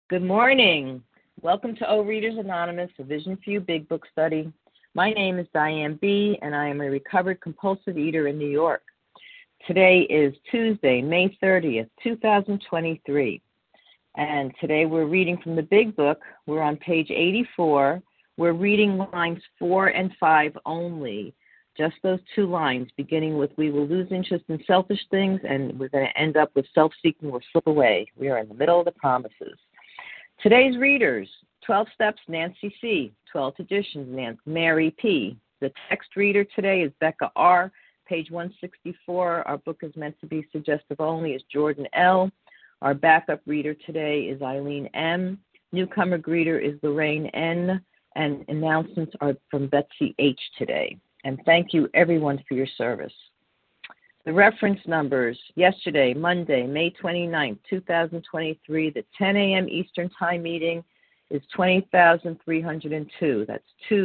Good morning. Welcome to Overeaters Anonymous, a Vision for You Big Book study. My name is Diane B., and I am a recovered compulsive eater in New York. Today is Tuesday, May 30th, 2023. And today we're reading from the Big Book. We're on page 84. We're reading lines 4 and 5 only. Just those two lines, beginning with "We will lose interest in selfish things," and we're going to end up with "Self-seeking will slip away." We are in the middle of the promises. Today's readers: 12 Steps, Nancy C. 12 Traditions, Mary P. The text reader today is Becca R. Page 164. Our book is meant to be suggestive only, is Jordan L. Our backup reader today is Eileen M. Newcomer greeter is Lorraine N. And announcements are from Betsy H. today. And thank you, everyone, for your service. The reference numbers: yesterday, Monday, May 29th, 2023, the 10 a.m. Eastern Time meeting is 20,302. That's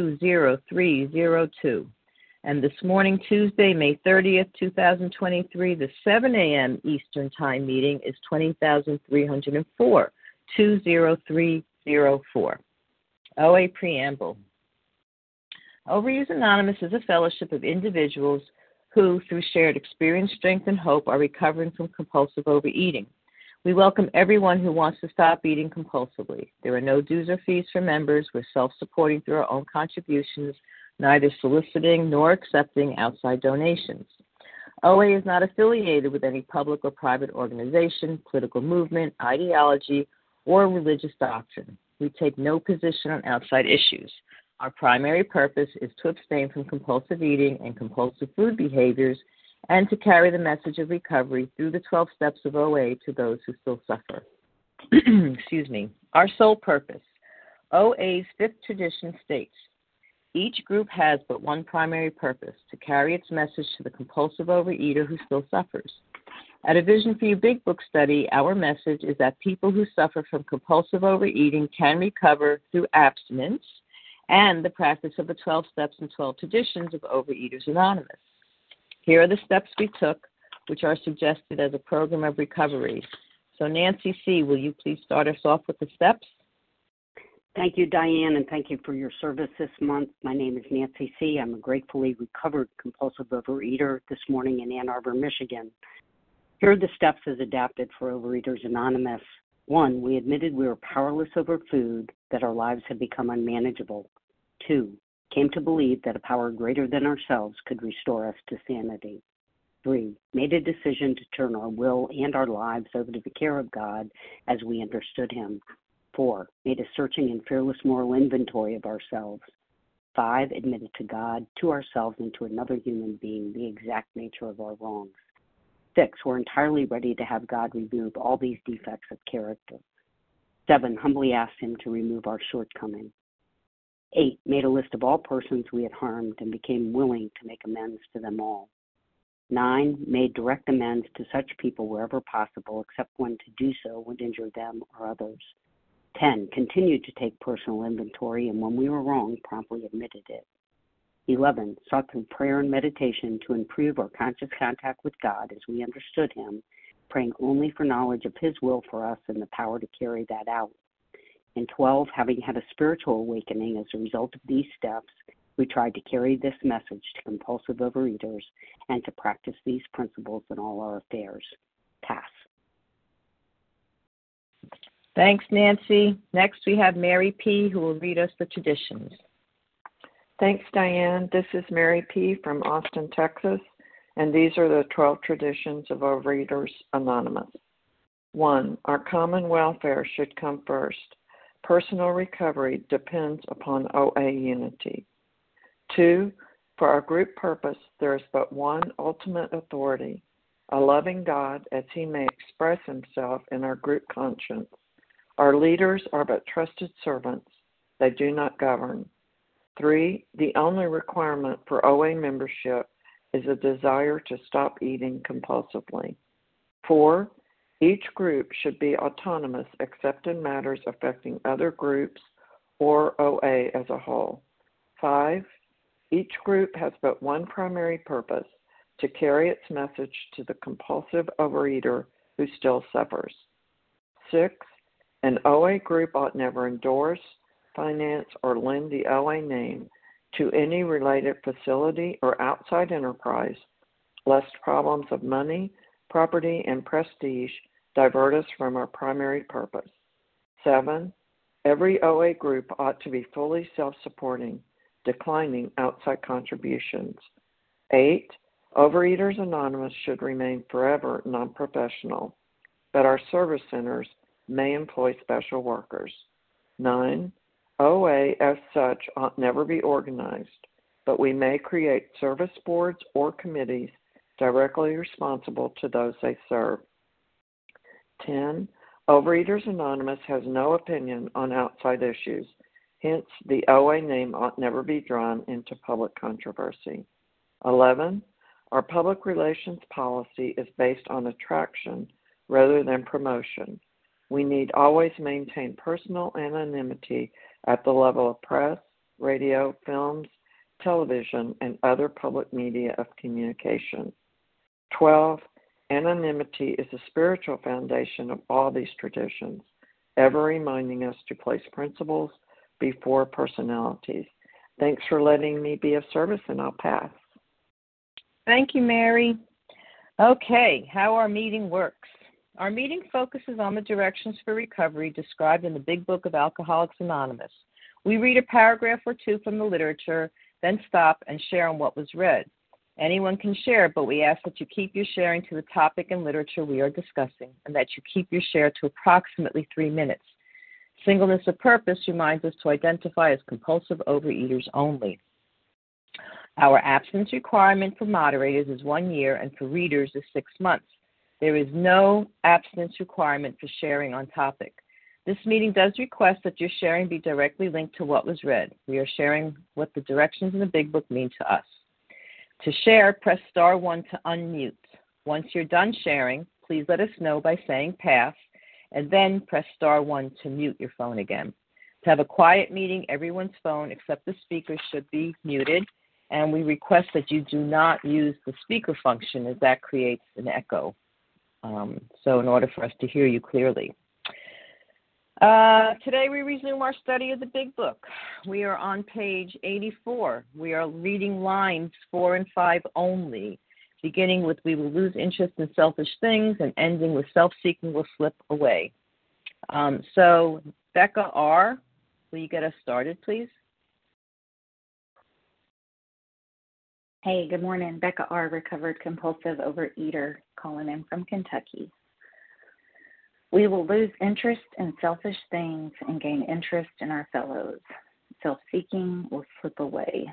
20302. And this morning, Tuesday, May 30th, 2023, the 7 a.m. Eastern Time meeting is 20,304. 20304. OA Preamble. Overeaters Anonymous is a fellowship of individuals who, through shared experience, strength, and hope, are recovering from compulsive overeating. We welcome everyone who wants to stop eating compulsively. There are no dues or fees for members. We're self-supporting through our own contributions, neither soliciting nor accepting outside donations. OA is not affiliated with any public or private organization, political movement, ideology, or religious doctrine. We take no position on outside issues. Our primary purpose is to abstain from compulsive eating and compulsive food behaviors and to carry the message of recovery through the 12 steps of OA to those who still suffer. Excuse me. Our sole purpose. OA's fifth tradition states, each group has but one primary purpose: to carry its message to the compulsive overeater who still suffers. At a Vision for You Big Book study, our message is that people who suffer from compulsive overeating can recover through abstinence and the practice of the 12 steps and 12 traditions of Overeaters Anonymous. Here are the steps we took, which are suggested as a program of recovery. So Nancy C., will you please start us off with the steps? Thank you, Diane, and thank you for your service this month. My name is Nancy C. I'm a gratefully recovered compulsive overeater this morning in Ann Arbor, Michigan. Here are the steps as adapted for Overeaters Anonymous. 1, we admitted we were powerless over food, that our lives had become unmanageable. 2, came to believe that a power greater than ourselves could restore us to sanity. 3, made a decision to turn our will and our lives over to the care of God as we understood Him. 4, made a searching and fearless moral inventory of ourselves. 5, admitted to God, to ourselves, and to another human being the exact nature of our wrongs. 6, we're entirely ready to have God remove all these defects of character. 7, humbly asked Him to remove our shortcomings. 8, made a list of all persons we had harmed and became willing to make amends to them all. 9, made direct amends to such people wherever possible, except when to do so would injure them or others. 10, continued to take personal inventory, and when we were wrong, promptly admitted it. 11, sought through prayer and meditation to improve our conscious contact with God as we understood Him, praying only for knowledge of His will for us and the power to carry that out. And 12, having had a spiritual awakening as a result of these steps, we tried to carry this message to compulsive overeaters and to practice these principles in all our affairs. Pass. Thanks, Nancy. Next, we have Mary P., who will read us the traditions. Thanks, Diane. This is Mary P. from Austin, Texas, and these are the 12 traditions of Overeaters Anonymous. 1, our common welfare should come first. Personal recovery depends upon OA unity. 2, for our group purpose, there is but one ultimate authority, a loving God as He may express Himself in our group conscience. Our leaders are but trusted servants. They do not govern. 3, the only requirement for OA membership is a desire to stop eating compulsively. 4, each group should be autonomous except in matters affecting other groups or OA as a whole. 5, each group has but one primary purpose, to carry its message to the compulsive overeater who still suffers. 6, An OA group ought never endorse, finance, or lend the OA name to any related facility or outside enterprise, lest problems of money, property, and prestige divert us from our primary purpose. 7. Every OA group ought to be fully self-supporting, declining outside contributions. 8. Overeaters Anonymous should remain forever non-professional, but our service centers may employ special workers. 9. OA as such ought never be organized, but we may create service boards or committees directly responsible to those they serve. 10. Overeaters Anonymous has no opinion on outside issues. Hence, the OA name ought never be drawn into public controversy. 11. Our public relations policy is based on attraction rather than promotion. We need always maintain personal anonymity at the level of press, radio, films, television, and other public media of communication. 12. Anonymity is the spiritual foundation of all these traditions, ever reminding us to place principles before personalities. Thanks for letting me be of service, and I'll pass. Thank you, Mary. Okay, how our meeting works. Our meeting focuses on the directions for recovery described in the Big Book of Alcoholics Anonymous. We read a paragraph or two from the literature, then stop and share on what was read. Anyone can share, but we ask that you keep your sharing to the topic and literature we are discussing, and that you keep your share to approximately 3 minutes. Singleness of purpose reminds us to identify as compulsive overeaters only. Our abstinence requirement for moderators is 1 year, and for readers is 6 months. There is no abstinence requirement for sharing on topic. This meeting does request that your sharing be directly linked to what was read. We are sharing what the directions in the Big Book mean to us. To share, press star 1 to unmute. Once you're done sharing, please let us know by saying pass, and then press star 1 to mute your phone again. To have a quiet meeting, everyone's phone except the speaker should be muted, and we request that you do not use the speaker function, as that creates an echo. So in order for us to hear you clearly. Today we resume our study of the Big Book. We are on page 84. We are reading lines 4 and 5 only, beginning with we will lose interest in selfish things and ending with self-seeking will slip away. So Becca R., will you get us started, please? Hey, good morning. Becca R., recovered compulsive overeater, calling in from Kentucky. We will lose interest in selfish things and gain interest in our fellows. Self-seeking will slip away.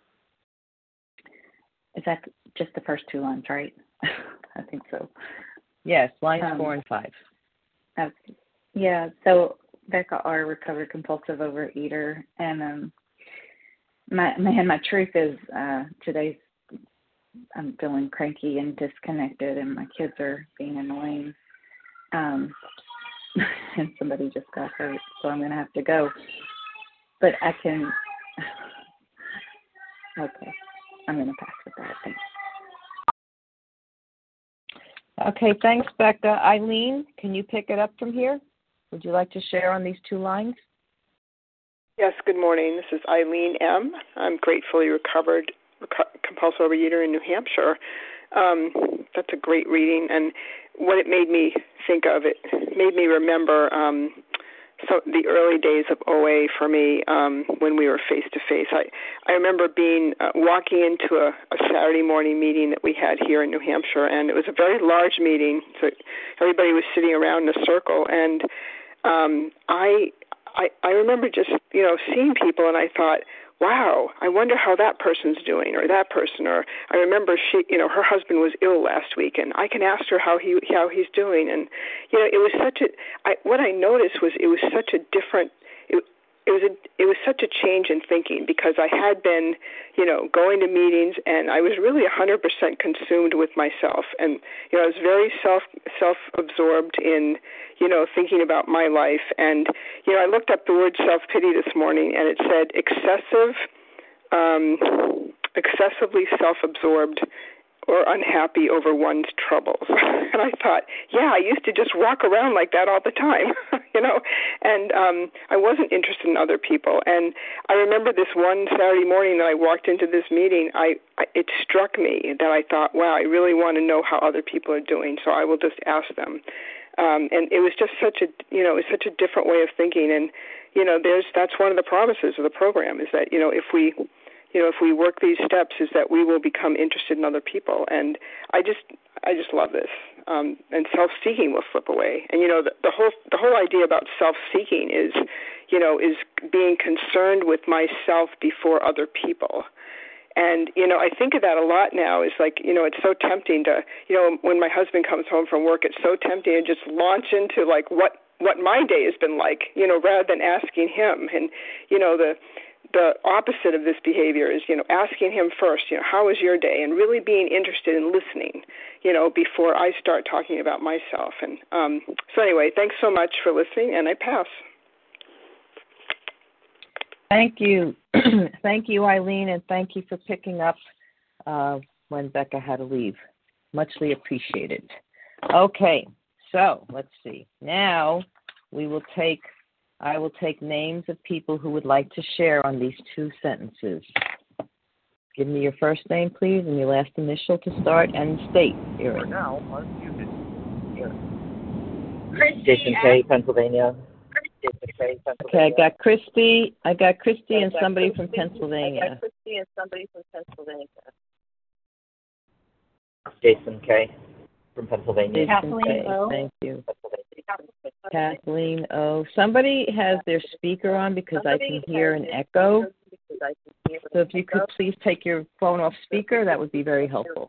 Is that just the first 2 lines, right? I think so. Yes, lines 4 and 5. Yeah, so Becca R., recovered compulsive overeater, and my truth is today's I'm feeling cranky and disconnected, and my kids are being annoying. And somebody just got hurt, so I'm going to have to go. But I can. Okay, I'm going to pass with that. Thanks. Okay, thanks, Becca. Eileen, can you pick it up from here? Would you like to share on these 2 lines? Yes, good morning. This is Eileen M. I'm gratefully recovered compulsive overeater in New Hampshire. That's a great reading, and what it made me think of, it made me remember the early days of OA for me when we were face-to-face. I remember walking into a Saturday morning meeting that we had here in New Hampshire, and it was a very large meeting, so everybody was sitting around in a circle, and I remember just, seeing people, and I thought, wow, I wonder how that person's doing, or that person, or I remember her husband was ill last week, and I can ask her how he's doing, and it was what I noticed was it was such a different. It was such a change in thinking, because I had been, going to meetings, and I was really 100% consumed with myself, and I was very self-absorbed in, thinking about my life, and I looked up the word self-pity this morning, and it said excessively self-absorbed or unhappy over one's troubles. And I thought, yeah, I used to just walk around like that all the time, and I wasn't interested in other people. And I remember this one Saturday morning that I walked into this meeting, it struck me that I thought, wow, I really want to know how other people are doing, so I will just ask them. And it was just such a different way of thinking. And, that's one of the promises of the program is that, if we work these steps, is that we will become interested in other people. And I just love this. And self-seeking will slip away. And the whole idea about self-seeking is being concerned with myself before other people. And I think of that a lot now. Is like it's so tempting to when my husband comes home from work, it's so tempting to just launch into like what my day has been like, rather than asking him. And the opposite of this behavior is, asking him first, how was your day? And really being interested in listening, before I start talking about myself. And so anyway, thanks so much for listening, and I pass. Thank you. Thank you, Eileen, and thank you for picking up when Becca had to leave. Muchly appreciated. Okay, so let's see. Now I will take names of people who would like to share on these two sentences. Give me your first name, please, and your last initial to start, and state. You're now unmuted. Jason K., Pennsylvania. Okay, I got Christy and somebody from Pennsylvania. Jason K. from Pennsylvania. Kathleen O. Thank you. Kathleen O. Somebody has their speaker on because I can hear an echo. So if you could please take your phone off speaker, that would be very helpful.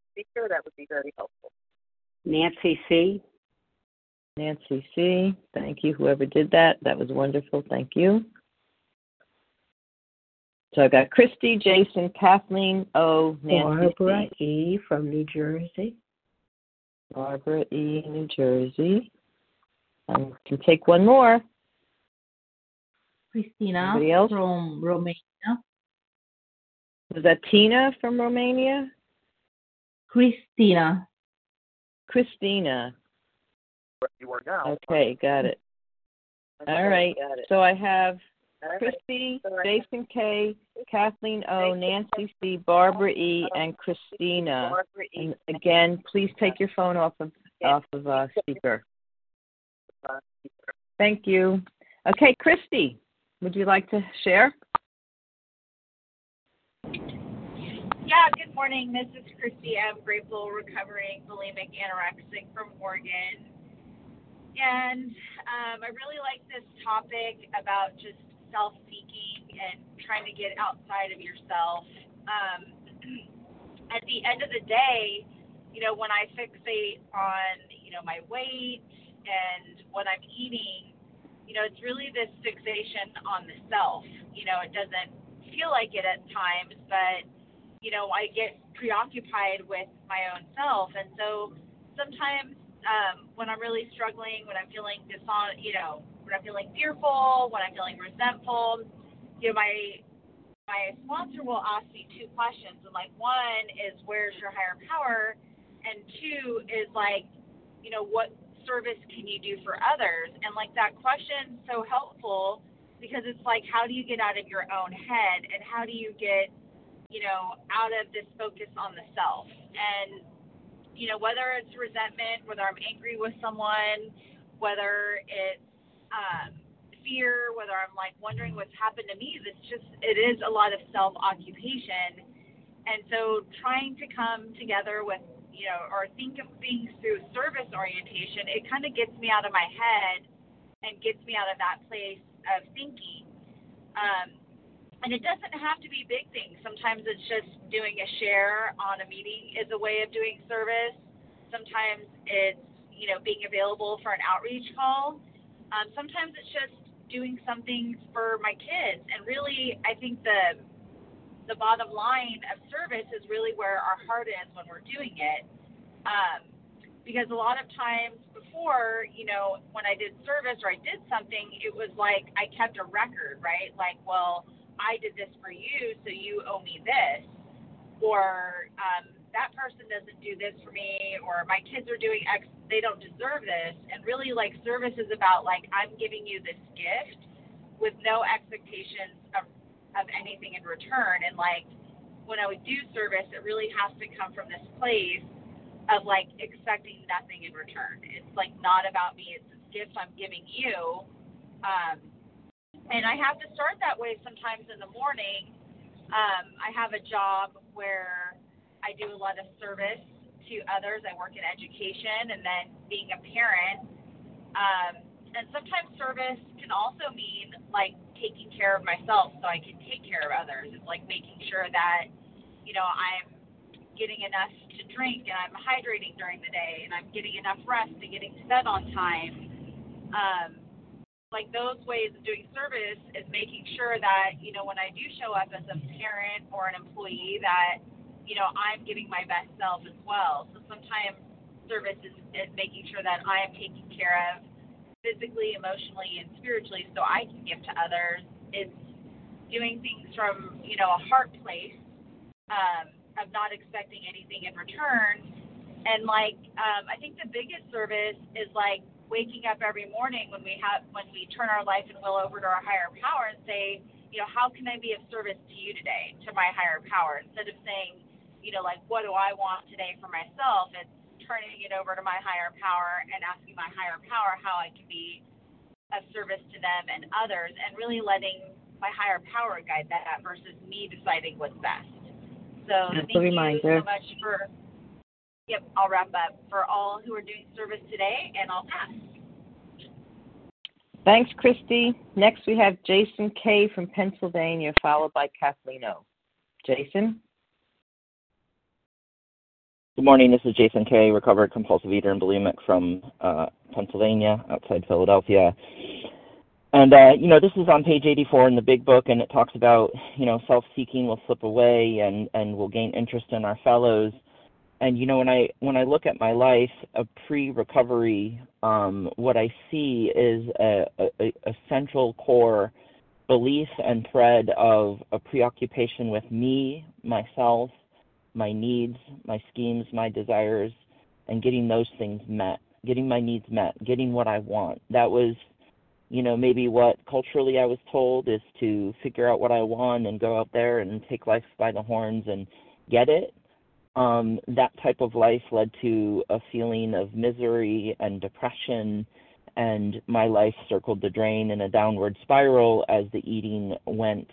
Nancy C. Nancy C. Thank you, whoever did that. That was wonderful. Thank you. So I got Christy, Jason, Kathleen O, Nancy Barbara C. E. from New Jersey. Barbara E., New Jersey. I can take one more. Christina from Romania. Was that Tina from Romania? Christina. You are now. Okay, got it. All right. So I have Christy, Jason K., Kathleen O., Nancy C., Barbara E., and Christina. And again, please take your phone off of speaker. Thank you. Okay, Christy, would you like to share? Yeah, good morning. This is Christy. I'm grateful, recovering bulimic anorexic from Oregon. And I really like this topic about just self-seeking and trying to get outside of yourself. At the end of the day, when I fixate on, my weight and what I'm eating, it's really this fixation on the self. It doesn't feel like it at times, but, I get preoccupied with my own self. And so sometimes when I'm really struggling, when I'm feeling when I'm feeling fearful, when I'm feeling resentful, my sponsor will ask me two questions. And one is, where's your higher power? And two is what service can you do for others? And that question's so helpful because it's how do you get out of your own head and how do you get, out of this focus on the self? And whether it's resentment, whether I'm angry with someone, whether it's fear, whether I'm wondering what's happened to me, it is a lot of self-occupation. And so trying to come together with, or think of things through service orientation, it kind of gets me out of my head and gets me out of that place of thinking. And it doesn't have to be big things. Sometimes it's just doing a share on a meeting is a way of doing service. Sometimes it's, being available for an outreach call. Sometimes it's just doing something for my kids. And really, I think the bottom line of service is really where our heart is when we're doing it. Because a lot of times before, when I did service or I did something, it was I kept a record, right? I did this for you, so you owe me this. Or that person doesn't do this for me, or my kids are doing X, they don't deserve this. And really, like, service is about, like, I'm giving you this gift with no expectations of anything in return. And, like, when I would do service, it really has to come from this place of, like, expecting nothing in return. It's, like, not about me. It's this gift I'm giving you. And I have to start that way sometimes in the morning. I have a job where I do a lot of service to others. I work in education, and then being a parent. And sometimes service can also mean, like, taking care of myself so I can take care of others. It's like making sure that, you know, I'm getting enough to drink and I'm hydrating during the day and I'm getting enough rest and getting fed on time. Like, those ways of doing service is making sure that, you know, when I do show up as a parent or an employee, that, you know, I'm giving my best self as well. So sometimes service is making sure that I am taken care of physically, emotionally, and spiritually so I can give to others. It's doing things from, you know, a heart place of not expecting anything in return. And, like, I think the biggest service is, like, waking up every morning when we turn our life and will over to our higher power and say, you know, how can I be of service to you today, to my higher power? Instead of saying, you know, like, what do I want today for myself? It's turning it over to my higher power and asking my higher power how I can be of service to them and others, and really letting my higher power guide that versus me deciding what's best. So thank you so much for, I'll wrap up, for all who are doing service today, and I'll pass. Thanks, Christy. Next we have Jason K. from Pennsylvania, followed by Kathleen O. Jason? Good morning. This is Jason K., recovered compulsive eater and bulimic from Pennsylvania, outside Philadelphia. And, you know, this is on page 84 in the big book, and it talks about, you know, self-seeking will slip away and we'll gain interest in our fellows. And, you know, when I look at my life of pre-recovery, what I see is a central core belief and thread of a preoccupation with me, myself, my needs, my schemes, my desires, and getting those things met, getting my needs met, getting what I want. That was, you know, maybe what culturally I was told is to figure out what I want and go out there and take life by the horns and get it. That type of life led to a feeling of misery and depression, and my life circled the drain in a downward spiral as the eating went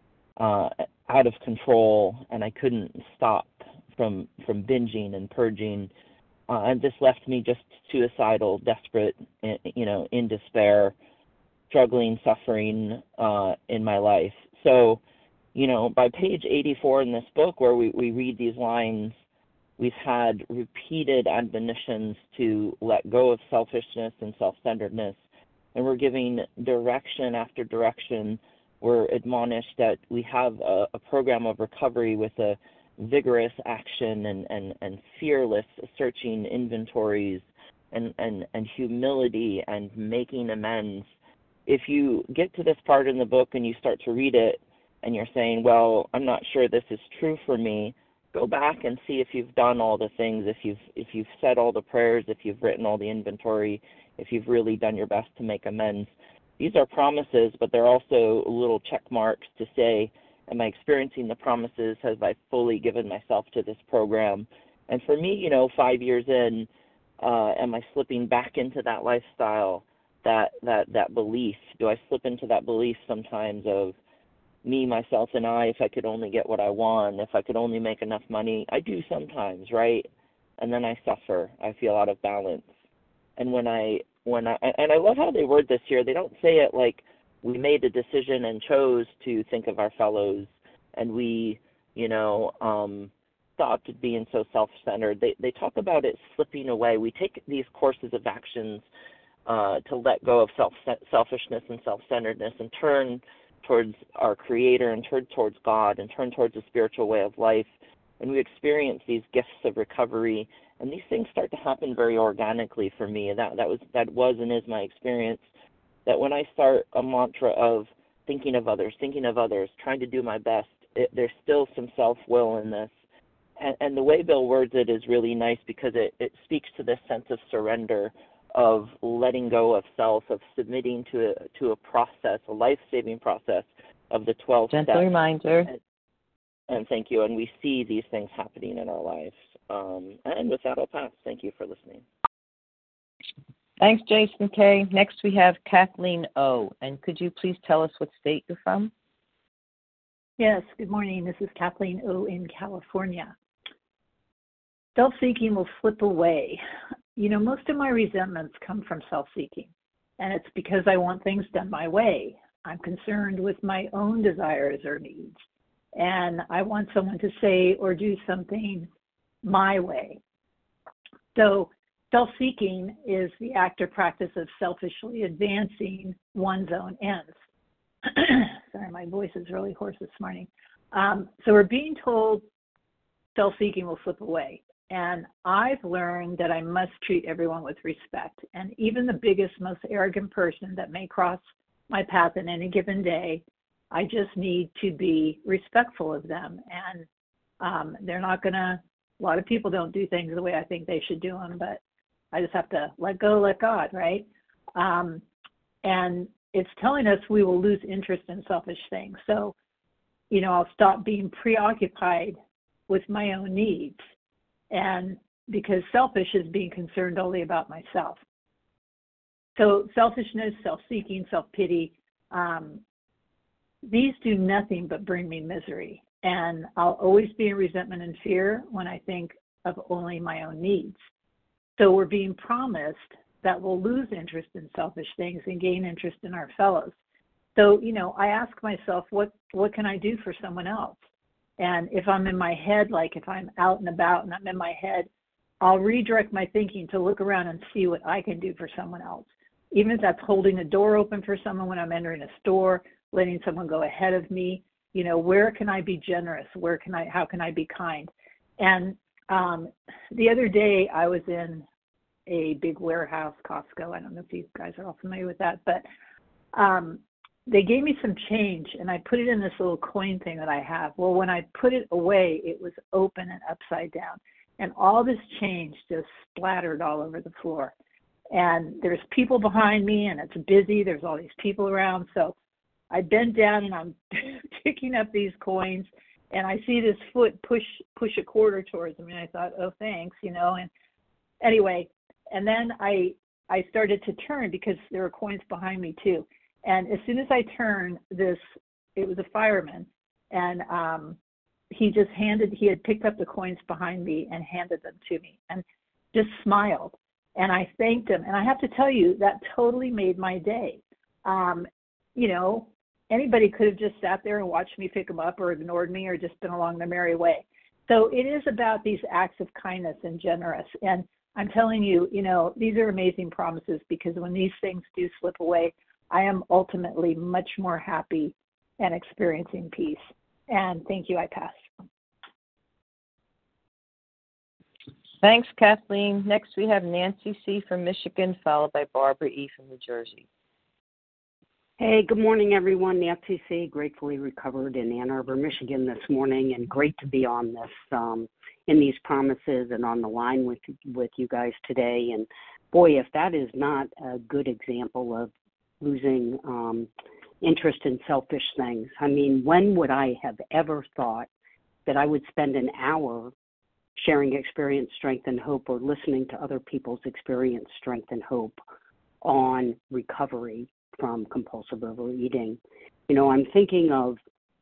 out of control, and I couldn't stop from binging and purging, and this left me just suicidal, desperate, you know, in despair, struggling, suffering in my life. So, you know, by page 84 in this book, where we read these lines, we've had repeated admonitions to let go of selfishness and self-centeredness, and we're giving direction after direction. We're admonished that we have a program of recovery with a vigorous action and fearless searching inventories and humility and making amends. If you get to this part in the book and you start to read it and you're saying, well, I'm not sure this is true for me, go back and see if you've done all the things, if you've said all the prayers, if you've written all the inventory, if you've really done your best to make amends. These are promises, but they're also little check marks to say, am I experiencing the promises? Have I fully given myself to this program? And for me, you know, 5 years in, am I slipping back into that lifestyle, that belief? Do I slip into that belief sometimes of me, myself, and I, if I could only get what I want, if I could only make enough money? I do sometimes, right? And then I suffer. I feel out of balance. And when I love how they word this here. They don't say it like we made a decision and chose to think of our fellows and we, you know, stopped being so self-centered. They talk about it slipping away. We take these courses of actions to let go of selfishness and self-centeredness and turn towards our Creator and turn towards God and turn towards a spiritual way of life. And we experience these gifts of recovery, and these things start to happen very organically for me. And that was and is my experience, that when I start a mantra of thinking of others, trying to do my best, there's still some self-will in this. And the way Bill words it is really nice because it speaks to this sense of surrender, of letting go of self, of submitting to a process, a life-saving process of the 12 steps. Gentle reminder. And thank you. And we see these things happening in our lives. And with that, I'll pass. Thank you for listening. Thanks, Jason K. Next, we have Kathleen O. And could you please tell us what state you're from? Yes, good morning. This is Kathleen O. in California. Self-seeking will slip away. You know, most of my resentments come from self-seeking, and it's because I want things done my way. I'm concerned with my own desires or needs, and I want someone to say or do something my way. So self-seeking is the act or practice of selfishly advancing one's own ends. Sorry, my voice is really hoarse this morning. So we're being told self-seeking will slip away. And I've learned that I must treat everyone with respect. And even the biggest, most arrogant person that may cross my path in any given day, I just need to be respectful of them. And they're not going to, a lot of people don't do things the way I think they should do them, but I just have to let go, let God, right? And it's telling us we will lose interest in selfish things. So, you know, I'll stop being preoccupied with my own needs. And because selfish is being concerned only about myself. So selfishness, self-seeking, self-pity, these do nothing but bring me misery. And I'll always be in resentment and fear when I think of only my own needs. So we're being promised that we'll lose interest in selfish things and gain interest in our fellows. So, you know, I ask myself, what can I do for someone else? And if I'm in my head, like if I'm out and about and I'm in my head, I'll redirect my thinking to look around and see what I can do for someone else. Even if that's holding a door open for someone when I'm entering a store, letting someone go ahead of me, you know, where can I be generous? How can I be kind? And the other day I was in a big warehouse, Costco. I don't know if you guys are all familiar with that, but they gave me some change and I put it in this little coin thing that I have. Well, when I put it away, it was open and upside down. And all this change just splattered all over the floor. And there's people behind me and it's busy. There's all these people around. So I bend down and I'm picking up these coins and I see this foot push a quarter towards me. And I thought, oh, thanks, you know. And anyway, and then I started to turn because there were coins behind me too. And as soon as I turned, it was a fireman, and he had picked up the coins behind me and handed them to me and just smiled. And I thanked him. And I have to tell you, that totally made my day. You know, anybody could have just sat there and watched me pick them up or ignored me or just been along their merry way. So it is about these acts of kindness and generous. And I'm telling you, you know, these are amazing promises because when these things do slip away, I am ultimately much more happy and experiencing peace. And thank you, I pass. Thanks, Kathleen. Next, we have Nancy C. from Michigan, followed by Barbara E. from New Jersey. Hey, good morning, everyone. Nancy C., gratefully recovered in Ann Arbor, Michigan this morning, and great to be on this, in these promises and on the line with you guys today. And boy, if that is not a good example of losing interest in selfish things. I mean, when would I have ever thought that I would spend an hour sharing experience, strength, and hope, or listening to other people's experience, strength, and hope on recovery from compulsive overeating? You know, I'm thinking of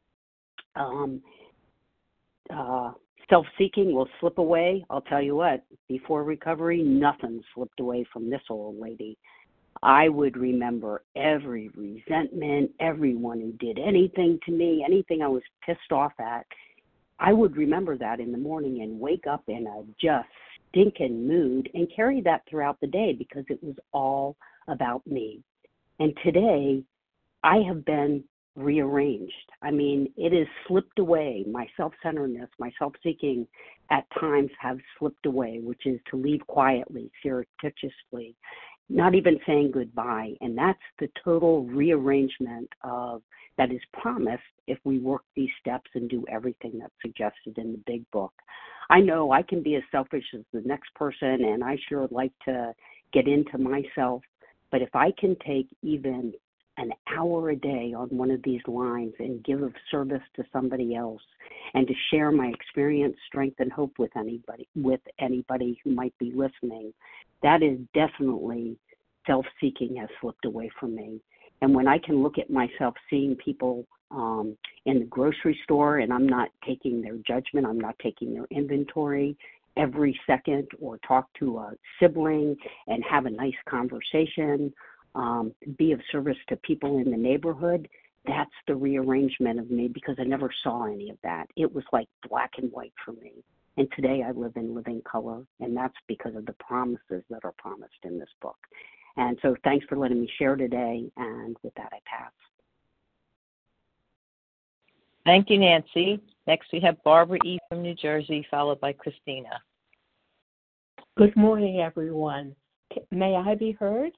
self-seeking will slip away. I'll tell you what, before recovery, nothing slipped away from this old lady. I would remember every resentment, everyone who did anything to me, anything I was pissed off at. I would remember that in the morning and wake up in a just stinking mood and carry that throughout the day because it was all about me. And today, I have been rearranged. I mean, it has slipped away. My self-centeredness, my self-seeking at times have slipped away, which is to leave quietly, surreptitiously, not even saying goodbye. And that's the total rearrangement of that is promised if we work these steps and do everything that's suggested in the big book. I know I can be as selfish as the next person, and I sure like to get into myself. But if I can take even an hour a day on one of these lines and give of service to somebody else, and to share my experience, strength, and hope with anybody who might be listening, that is definitely self-seeking has slipped away from me. And when I can look at myself seeing people in the grocery store, and I'm not taking their judgment, I'm not taking their inventory every second, or talk to a sibling and have a nice conversation, be of service to people in the neighborhood, that's the rearrangement of me, because I never saw any of that. It was like black and white for me. And today I live in living color, and that's because of the promises that are promised in this book. And so thanks for letting me share today, and with that I pass. Thank you, Nancy. Next we have Barbara E. from New Jersey, followed by Christina. Good morning, everyone. May I be heard?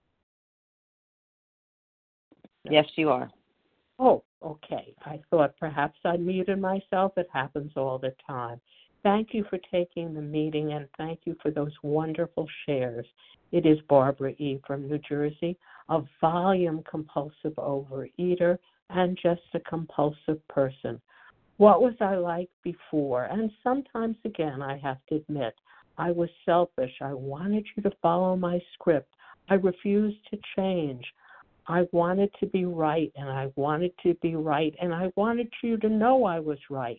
Yes, you are. Oh, okay. I thought perhaps I muted myself. It happens all the time. Thank you for taking the meeting, and thank you for those wonderful shares. It is Barbara E. from New Jersey, a volume compulsive overeater and just a compulsive person. What was I like before? And sometimes, again, I have to admit, I was selfish. I wanted you to follow my script. I refused to change. I wanted to be right, and I wanted to be right, and I wanted you to know I was right.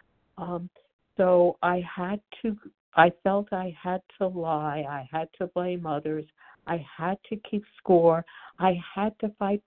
So I felt I had to lie. I had to blame others. I had to keep score. I had to fight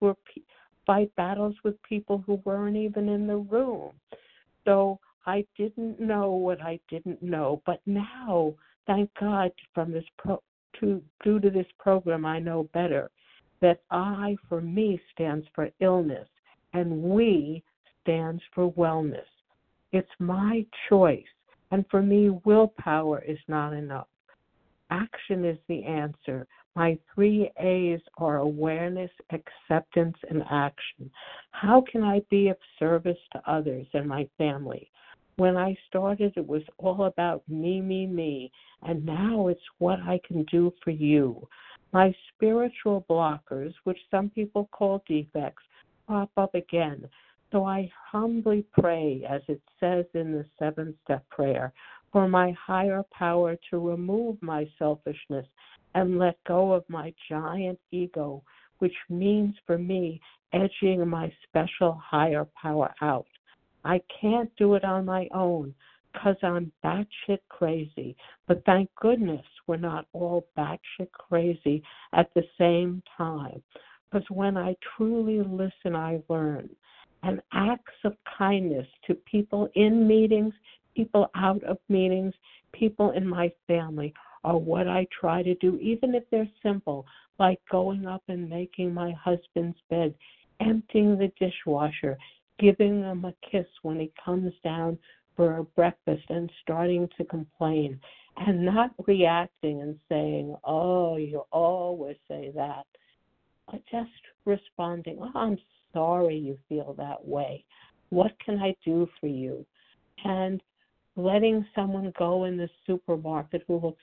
battles with people who weren't even in the room. So I didn't know what I didn't know. But now, thank God, from this due to this program, I know better. That I, for me, stands for illness, and we stands for wellness. It's my choice, and for me, willpower is not enough. Action is the answer. My 3 A's are awareness, acceptance, and action. How can I be of service to others and my family? When I started, it was all about me, and now it's what I can do for you. My spiritual blockers, which some people call defects, pop up again. So I humbly pray, as it says in the 7-step prayer, for my higher power to remove my selfishness and let go of my giant ego, which means for me edging my special higher power out. I can't do it on my own because I'm batshit crazy. But thank goodness we're not all batshit crazy at the same time. Because when I truly listen, I learn. And acts of kindness to people in meetings, people out of meetings, people in my family are what I try to do, even if they're simple, like going up and making my husband's bed, emptying the dishwasher, giving him a kiss when he comes down for breakfast and starting to complain, and not reacting and saying, oh, you always say that. Just responding, oh, I'm sorry you feel that way. What can I do for you? And letting someone go in the supermarket who looks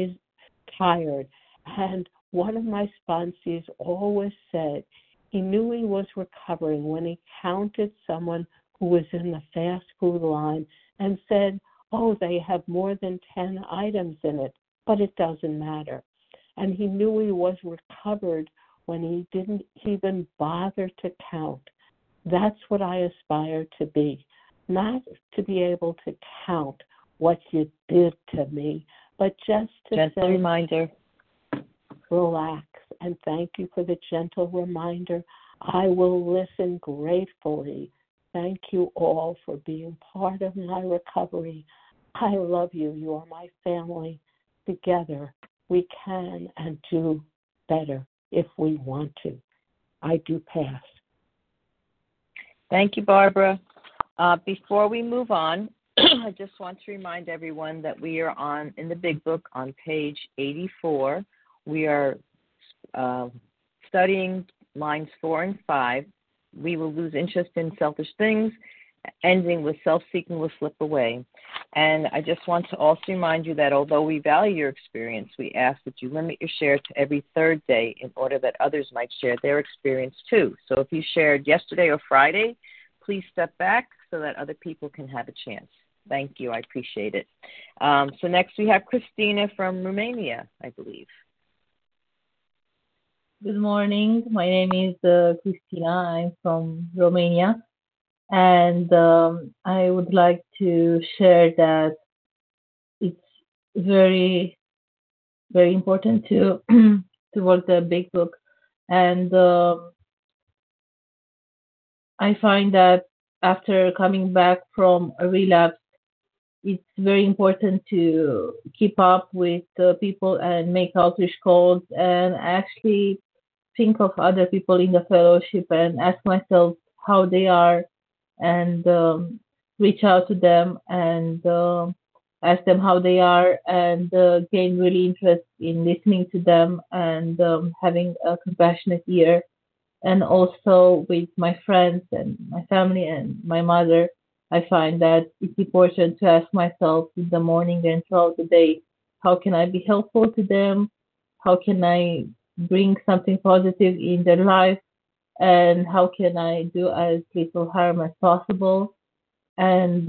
tired. And one of my sponsees always said he knew he was recovering when he counted someone who was in the fast food line and said, oh, they have more than 10 items in it, but it doesn't matter. And he knew he was recovered when he didn't even bother to count. That's what I aspire to be. Not to be able to count what you did to me, but just to gentle reminder. Relax, and thank you for the gentle reminder. I will listen gratefully. Thank you all for being part of my recovery. I love you. You are my family. Together, we can and do better if we want to. I do pass. Thank you, Barbara. Before we move on, I just want to remind everyone that we are in the Big Book on page 84. We are studying lines 4 and 5. We will lose interest in selfish things ending with self-seeking will slip away. And I just want to also remind you that although we value your experience, we ask that you limit your share to every third day in order that others might share their experience too. So if you shared yesterday or Friday, please step back so that other people can have a chance. Thank you. I appreciate it. So next we have Christina from Romania, I believe. Good morning. My name is Christina. I'm from Romania. And I would like to share that it's very, very important to to work the big book. And I find that after coming back from a relapse, it's very important to keep up with people and make outreach calls and actually think of other people in the fellowship and ask myself how they are and reach out to them and ask them how they are and gain really interest in listening to them and having a compassionate ear. And also with my friends and my family and my mother, I find that it's important to ask myself in the morning and throughout the day, how can I be helpful to them? How can I bring something positive in their life? And how can I do as little harm as possible? And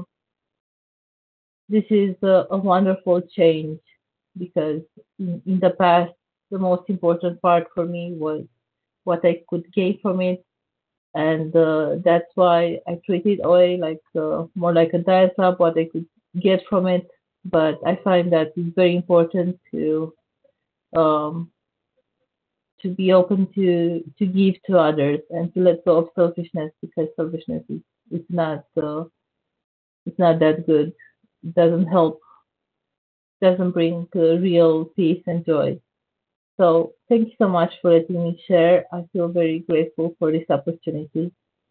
this is a wonderful change because in the past, the most important part for me was what I could gain from it. And that's why I treated OA like more like a diet club, what I could get from it. But I find that it's very important um, to be open to give to others and to let go of selfishness because selfishness is not it's not that good. It doesn't help. Doesn't bring real peace and joy. So thank you so much for letting me share. I feel very grateful for this opportunity.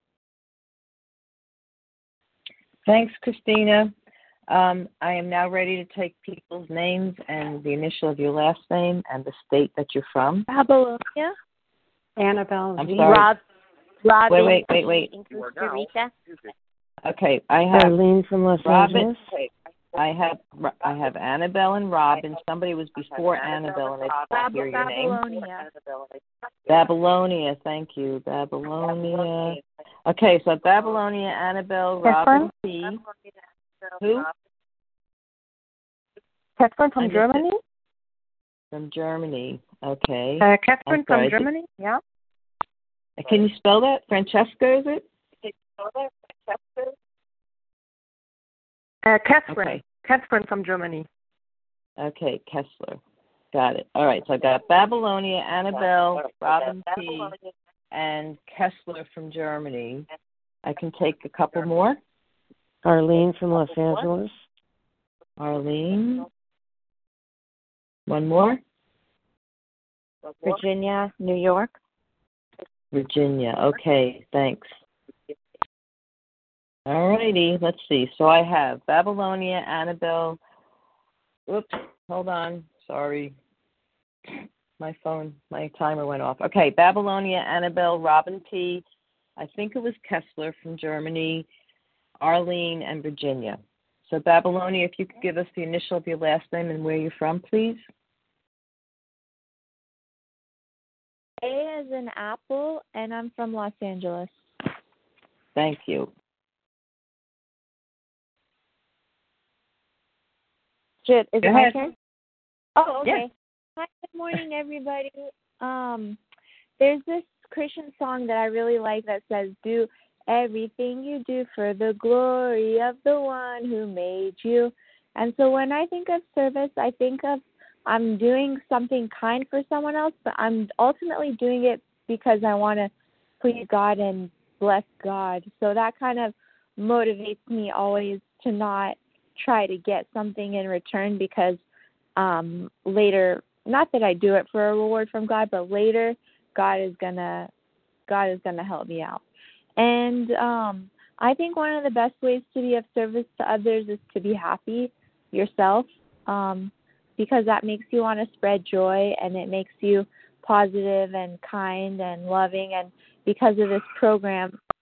Thanks, Christina. I am now ready to take people's names and the initial of your last name and the state that you're from. Babylonia. Annabelle. I'm sorry. Robin. Wait. In Costa Rica. Okay, I have Arlene from Los Robin. Angeles. I have Annabelle and Robin. Somebody was before Annabelle, and I didn't hear your name. Babylonia. Thank you, Babylonia. Okay, so Babylonia, Annabelle, Robin P. Who? Catherine from Germany. From Germany. Okay. Catherine from Germany. Yeah. Can you spell that? Francesca, is it? Can you spell that? Francesca. Catherine. Okay. Catherine from Germany. Okay, Kessler. Got it. All right, so I've got Babylonia, Annabelle, Robin P., and Kessler from Germany. I can take a couple more. Arlene from Los Angeles. Arlene. One more. Virginia, New York. Virginia. Okay, thanks. All righty, let's see. So I have Babylonia, Annabelle. Oops, hold on. Sorry. My timer went off. Okay, Babylonia, Annabelle, Robin P. I think it was Kessler from Germany, Arlene, and Virginia. So Babylonia, if you could give us the initial of your last name and where you're from, please. A as in apple, and I'm from Los Angeles. Thank you. Is it my turn? Oh, okay. Yeah. Hi, good morning, everybody. There's this Christian song that I really like that says, "Do everything you do for the glory of the one who made you." And so when I think of service, I think of I'm doing something kind for someone else, but I'm ultimately doing it because I want to please God and bless God. So that kind of motivates me always to not try to get something in return because later, not that I do it for a reward from God, but later God is gonna help me out. And I think one of the best ways to be of service to others is to be happy yourself, because that makes you want to spread joy and it makes you positive and kind and loving. And because of this program,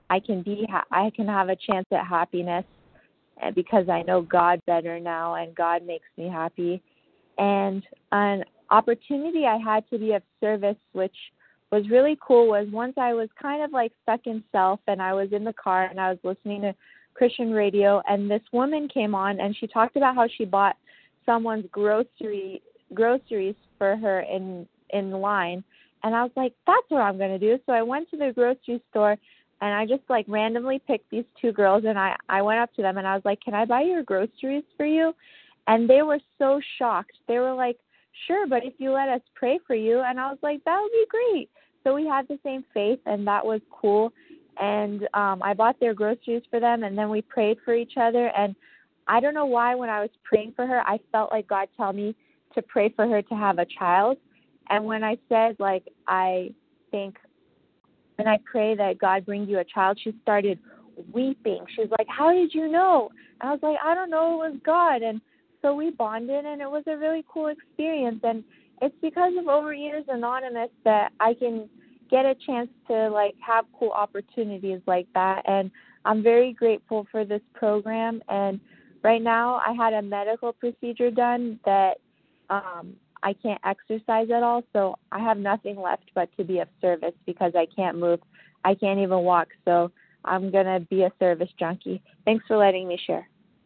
I can have a chance at happiness because I know God better now, and God makes me happy. And an opportunity I had to be of service, which was really cool, was once I was kind of like stuck in self, and I was in the car and I was listening to Christian radio, and this woman came on and she talked about how she bought someone's groceries for her in line. And I was like, that's what I'm going to do. So I went to the grocery store and I just like randomly picked these two girls, and I went up to them and I was like, can I buy your groceries for you? And they were so shocked. They were like, sure, but if you let us pray for you. And I was like, that would be great. So we had the same faith, and that was cool. And I bought their groceries for them, and then we prayed for each other. And I don't know why when I was praying for her, I felt like God told me to pray for her to have a child. And when I said, like, I think, and I pray that God bring you a child, she started weeping. She was like, how did you know? And I was like, I don't know, it was God. And so we bonded, and it was a really cool experience. And it's because of Overeaters Anonymous that I can get a chance to, like, have cool opportunities like that. And I'm very grateful for this program. And right now I had a medical procedure done that I can't exercise at all, so I have nothing left but to be of service because I can't move. I can't even walk, so I'm going to be a service junkie. Thanks for letting me share.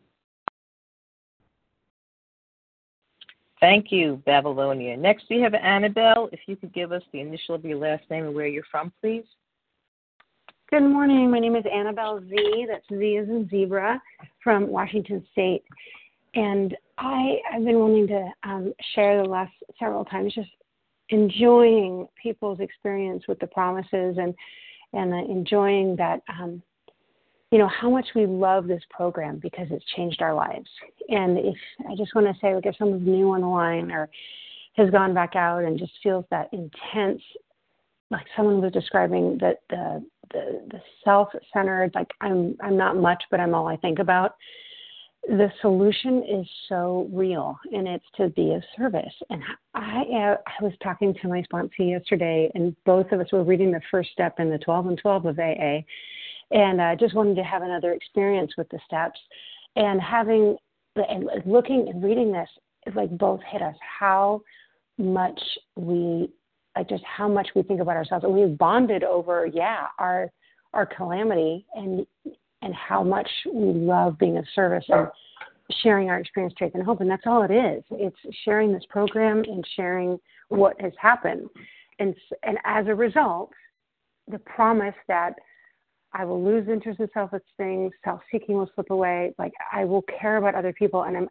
Thank you, Babylonia. Next, we have Annabelle. If you could give us the initial of your last name and where you're from, please. Good morning. My name is Annabelle Z. That's Z as in zebra, from Washington State. And I've been wanting to share the last several times, just enjoying people's experience with the promises and enjoying that, how much we love this program because it's changed our lives. And if I just want to say, like, if someone's new on the line or has gone back out and just feels that intense, like someone was describing that the self-centered, like I'm not much, but I'm all I think about. The solution is so real, and it's to be of service. And I was talking to my sponsee yesterday, and both of us were reading the first step in the 12 and 12 of AA, and I just wanted to have another experience with the steps. And looking and reading this, it like both hit us how much we think about ourselves, and we've bonded over our calamity and how much we love being of service and sharing our experience, faith, and hope. And that's all it is. It's sharing this program and sharing what has happened. And as a result, the promise that I will lose interest in selfish things, self-seeking will slip away, like I will care about other people. And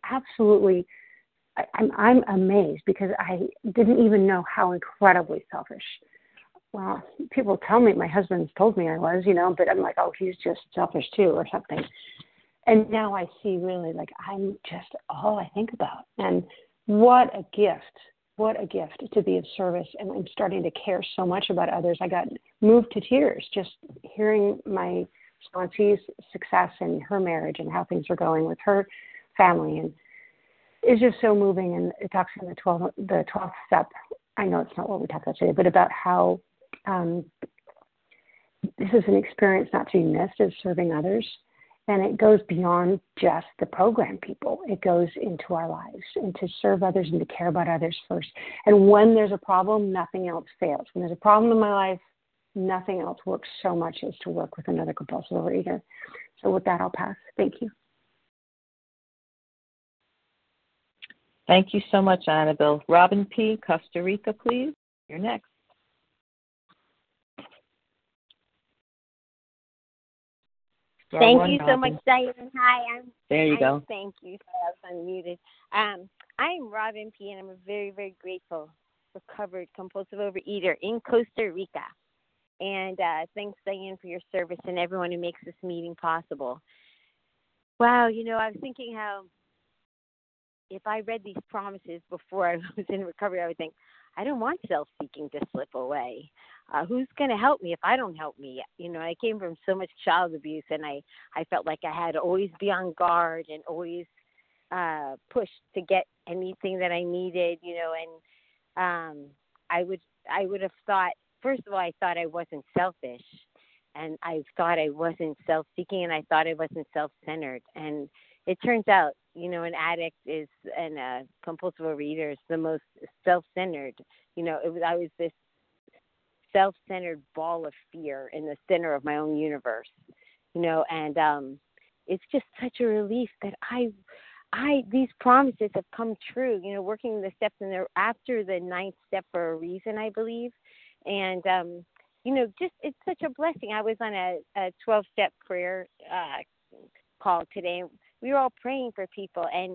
I'm amazed because I didn't even know how incredibly selfish. Well, people tell me, my husband's told me I was, but I'm like, oh, he's just selfish too or something. And now I see really, like, I'm just all I think about. And what a gift to be of service. And I'm starting to care so much about others. I got moved to tears just hearing my sponsee's success in her marriage and how things are going with her family. And it's just so moving. And it talks in the 12th step. I know it's not what we talked about today, but about how this is an experience not to be missed, is serving others. And it goes beyond just the program people. It goes into our lives and to serve others and to care about others first. And when there's a problem, nothing else fails. When there's a problem in my life, nothing else works so much as to work with another compulsive overeater. So with that, I'll pass. Thank you. Thank you so much, Annabelle. Robin P., Costa Rica, please. You're next. Thank you so much, Diane. Hi, there you go. Thank you. Sorry, I was unmuted. I'm Robin P., and I'm a very, very grateful recovered compulsive overeater in Costa Rica. And thanks, Diane, for your service and everyone who makes this meeting possible. Wow, I was thinking how if I read these promises before I was in recovery, I would think, I don't want self-seeking to slip away. Who's going to help me if I don't help me? I came from so much child abuse, and I felt like I had to always be on guard and always push to get anything that I needed, and I would have thought, first of all, I thought I wasn't selfish, and I thought I wasn't self-seeking, and I thought I wasn't self-centered. And it turns out, an addict is and a compulsive overeater is the most self-centered. I was this self-centered ball of fear in the center of my own universe, and it's just such a relief that these promises have come true, working the steps, and they're after the 9th step for a reason, I believe. And, just it's such a blessing. I was on a 12-step prayer call today. We were all praying for people, and,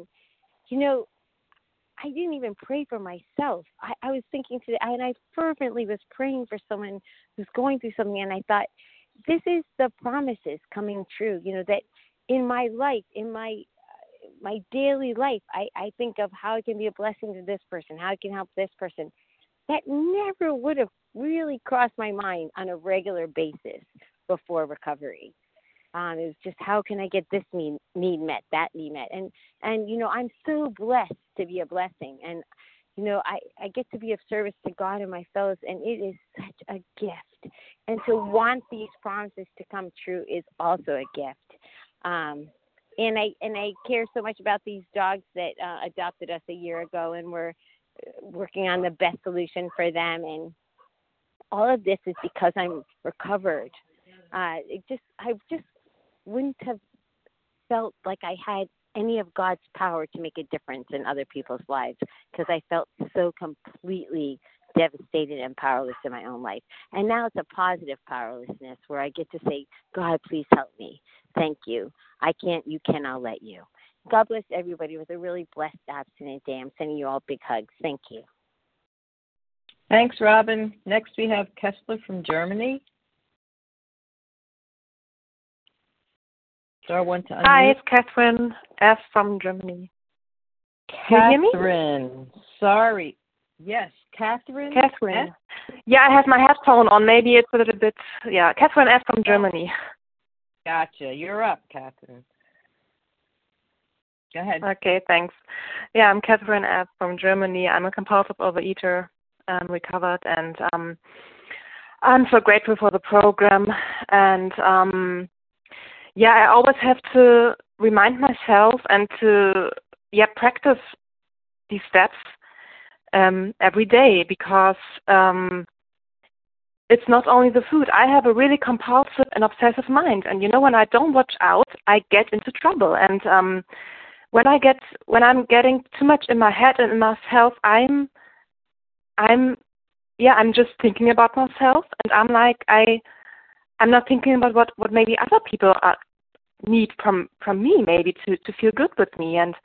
I didn't even pray for myself. I was thinking today, and I fervently was praying for someone who's going through something, and I thought, this is the promises coming true, that in my life, in my daily life, I think of how I can be a blessing to this person, how I can help this person. That never would have really crossed my mind on a regular basis before recovery. It was just, how can I get this need met, that need met? And I'm so blessed to be a blessing. And, I get to be of service to God and my fellows, and it is such a gift. And to want these promises to come true is also a gift. And I care so much about these dogs that adopted us a year ago, and we're working on the best solution for them. And all of this is because I'm recovered. I just wouldn't have felt like I had any of God's power to make a difference in other people's lives, because I felt so completely devastated and powerless in my own life. And now it's a positive powerlessness where I get to say, God, please help me. Thank you. I can't, you can, I'll let you. God bless everybody with a really blessed abstinent day. I'm sending you all big hugs. Thank you. Thanks, Robin. Next we have Kessler from Germany. Star one to unmute. Hi, it's Catherine F. from Germany. Can you hear me? Catherine. Sorry. Yes, Catherine. Catherine. F? Yeah, I have my headphone on. Maybe it's a little bit, Catherine F. from Germany. Gotcha. You're up, Catherine. Go ahead. Okay, thanks. Yeah, I'm Catherine F. from Germany. I'm a compulsive overeater, recovered, and I'm so grateful for the program. And I always have to remind myself and to practice these steps every day, because it's not only the food. I have a really compulsive and obsessive mind, and when I don't watch out, I get into trouble. And when I'm getting too much in my head and in myself, I'm just thinking about myself, and I'm not thinking about what maybe other people need from me, maybe to feel good with me. And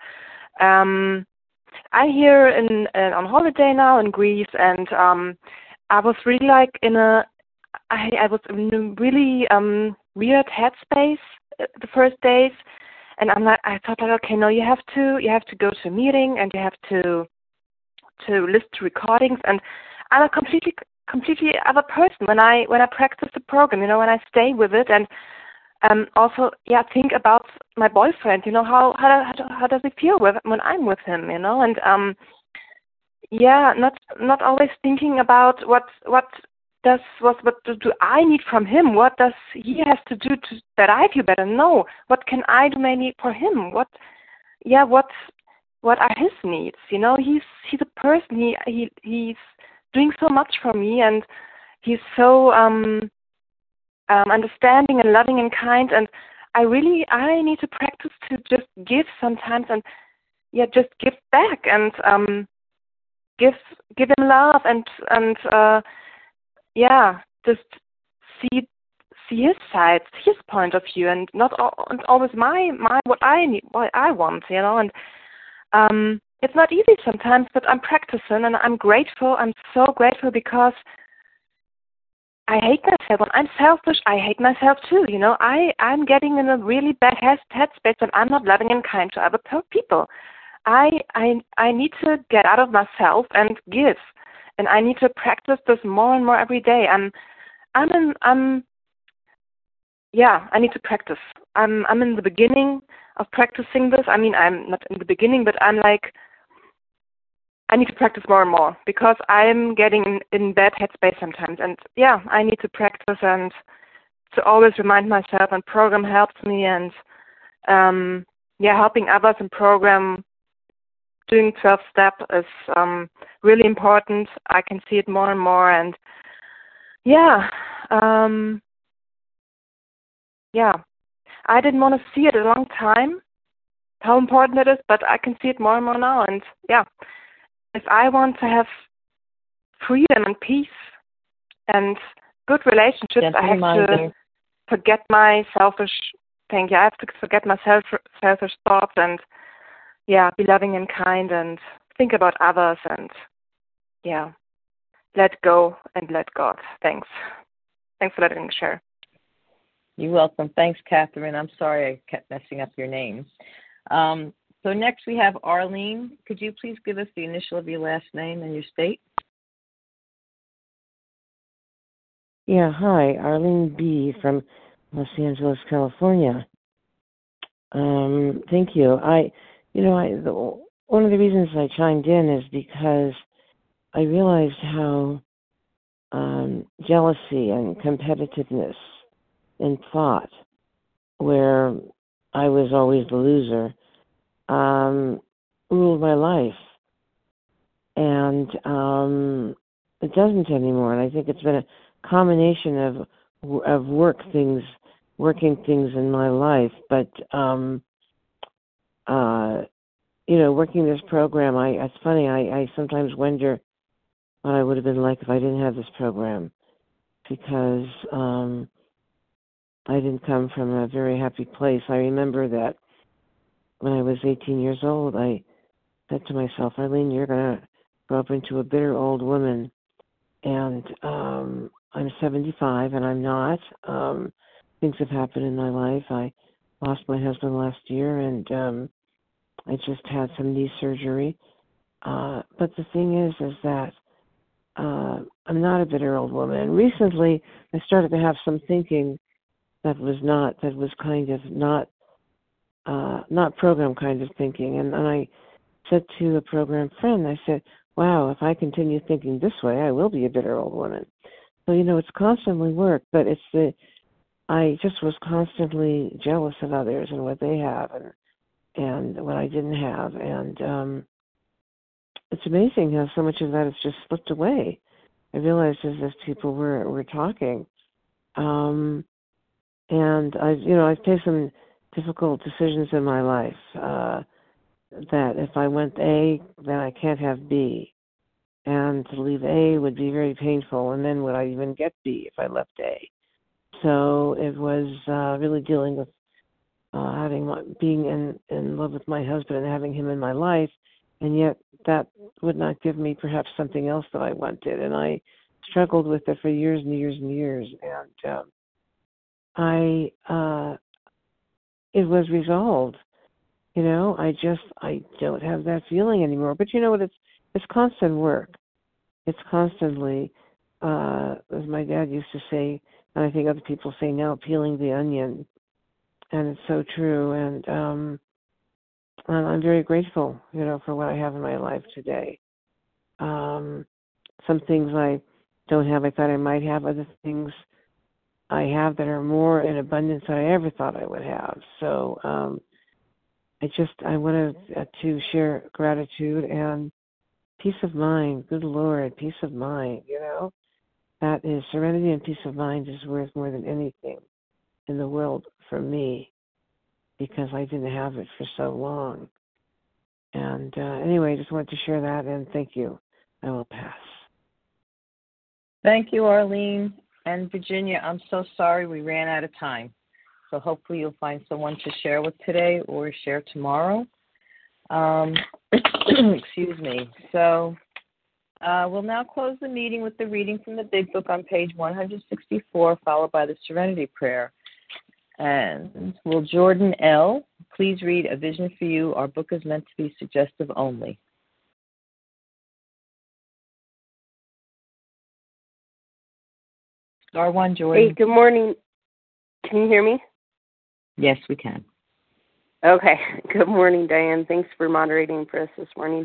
I'm here on holiday now in Greece, and I was really I was in a really weird headspace the first days, and I thought okay, no, you have to go to a meeting, and you have to listen to recordings, and I'm a completely other person when I practice the program, when I stay with it, and also think about my boyfriend, how does it feel when I'm with him, and not always thinking about what do I need from him, what does he have to do that I feel better. No, what can I do maybe for him, what are his needs. He's a person, he's doing so much for me, and he's so understanding and loving and kind, and I need to practice to just give sometimes, and just give back, and give him love, and just see his side, his point of view, and not always my what I need, what I want, and it's not easy sometimes, but I'm practicing, and I'm grateful. I'm so grateful, because I hate myself. When I'm selfish, I hate myself too. I'm getting in a really bad headspace when I'm not loving and kind to other people. I need to get out of myself and give, and I need to practice this more and more every day. I need to practice. I'm in the beginning of practicing this. I mean, I'm not in the beginning, but I'm I need to practice more and more, because I'm getting in bad headspace sometimes. And I need to practice and to always remind myself, and program helps me, and helping others in program, doing 12-step is really important. I can see it more and more, and I didn't want to see it a long time, how important it is, but I can see it more and more now. And if I want to have freedom and peace and good relationships, I have to forget my selfish thinking. I have to forget my selfish thoughts and be loving and kind and think about others and let go and let God. Thanks for letting me share. You're welcome. Thanks, Catherine. I'm sorry I kept messing up your name. So next we have Arlene. Could you please give us the initial of your last name and your state? Yeah, hi, Arlene B. from Los Angeles, California. Thank you. One of the reasons I chimed in is because I realized how jealousy and competitiveness in thought, where I was always the loser, ruled my life. And it doesn't anymore. And I think it's been a combination of working things in my life. But, working this program, it's funny, I sometimes wonder what I would have been like if I didn't have this program, because I didn't come from a very happy place. I remember that when I was 18 years old, I said to myself, Arlene, you're going to grow up into a bitter old woman. And I'm 75, and I'm not. Things have happened in my life. I lost my husband last year, and I just had some knee surgery. But the thing is that I'm not a bitter old woman. And recently, I started to have some thinking that was kind of not program kind of thinking. And I said to a program friend, I said, wow, if I continue thinking this way, I will be a bitter old woman. So, it's constantly work, but I just was constantly jealous of others and what they have and what I didn't have. And it's amazing how so much of that has just slipped away. I realized as people were talking. And I've faced some difficult decisions in my life, that if I went A, then I can't have B. And to leave A would be very painful, and then would I even get B if I left A? So it was really dealing with being in love with my husband and having him in my life, and yet that would not give me perhaps something else that I wanted. And I struggled with it for years and years and years, and it was resolved. I don't have that feeling anymore. But you know what? It's constant work. It's constantly, as my dad used to say, and I think other people say now, peeling the onion. And it's so true. And I'm very grateful, for what I have in my life today. Some things I don't have, I thought I might have. Other things I have that are more in abundance than I ever thought I would have. So I wanted to share gratitude and peace of mind. Good Lord, peace of mind, That is, serenity and peace of mind is worth more than anything in the world for me, because I didn't have it for so long. And anyway, I just wanted to share that, and thank you. I will pass. Thank you, Arlene. And Virginia, I'm so sorry we ran out of time. So hopefully you'll find someone to share with today or share tomorrow. Excuse me. So we'll now close the meeting with the reading from the Big Book on page 164, followed by the Serenity Prayer. And will Jordan L. please read A Vision for You? Our book is meant to be suggestive only. Star one, Jordan. Hey, good morning. Can you hear me? Yes, we can. Okay. Good morning, Diane. Thanks for moderating for us this morning.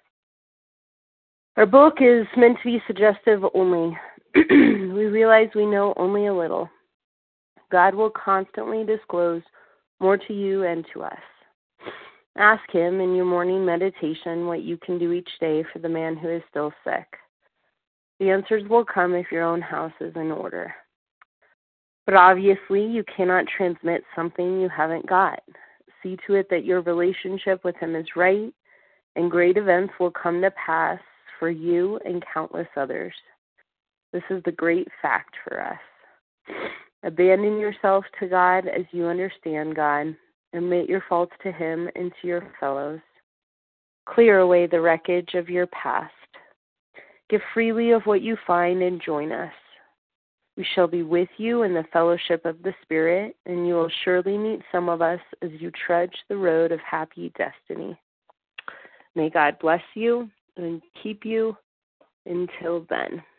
Our book is meant to be suggestive only. We realize we know only a little. God will constantly disclose more to you and to us. Ask Him in your morning meditation what you can do each day for the man who is still sick. The answers will come if your own house is in order. But obviously, you cannot transmit something you haven't got. See to it that your relationship with Him is right, and great events will come to pass for you and countless others. This is the great fact for us. Abandon yourself to God as you understand God. Admit your faults to Him and to your fellows. Clear away the wreckage of your past. Give freely of what you find and join us. We shall be with you in the fellowship of the Spirit, and you will surely meet some of us as you trudge the road of happy destiny. May God bless you and keep you until then.